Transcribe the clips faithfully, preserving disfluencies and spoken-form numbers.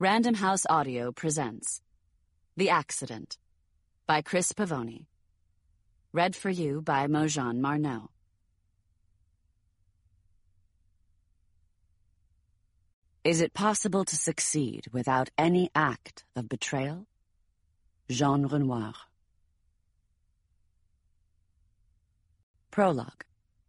Random House Audio presents The Accident by Chris Pavoni. Read for you by Mojan Marneau. Is it possible to succeed without any act of betrayal? Jean Renoir. Prologue.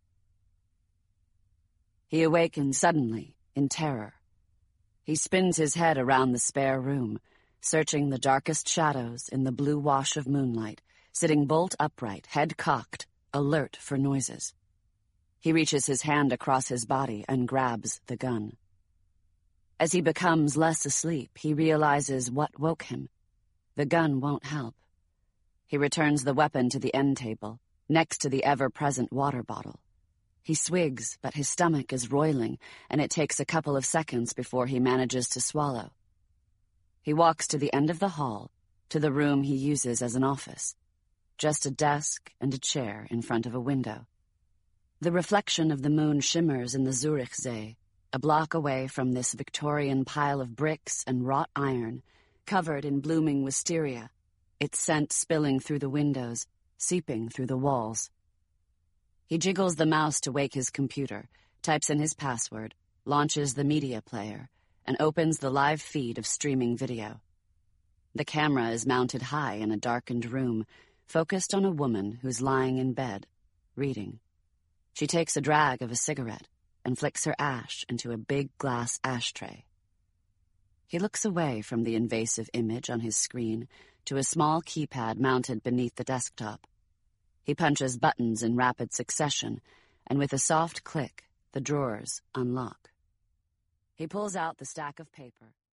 He awakens suddenly, in terror. He spins his head around the spare room, searching the darkest shadows in the blue wash of moonlight, sitting bolt upright, head cocked, alert for noises. He reaches his hand across his body and grabs the gun. As he becomes less asleep, he realizes what woke him. The gun won't help. He returns the weapon to the end table, next to the ever-present water bottle. He swigs, but his stomach is roiling, and it takes a couple of seconds before he manages to swallow. He walks to the end of the hall, to the room he uses as an office. Just a desk and a chair in front of a window. The reflection of the moon shimmers in the Zurichsee, a block away from this Victorian pile of bricks and wrought iron, covered in blooming wisteria, its scent spilling through the windows, seeping through the walls. He jiggles the mouse to wake his computer, types in his password, launches the media player, and opens the live feed of streaming video. The camera is mounted high in a darkened room, focused on a woman who's lying in bed, reading. She takes a drag of a cigarette and flicks her ash into a big glass ashtray. He looks away from the invasive image on his screen to a small keypad mounted beneath the desktop. He punches buttons in rapid succession, and with a soft click, the drawers unlock. He pulls out the stack of paper.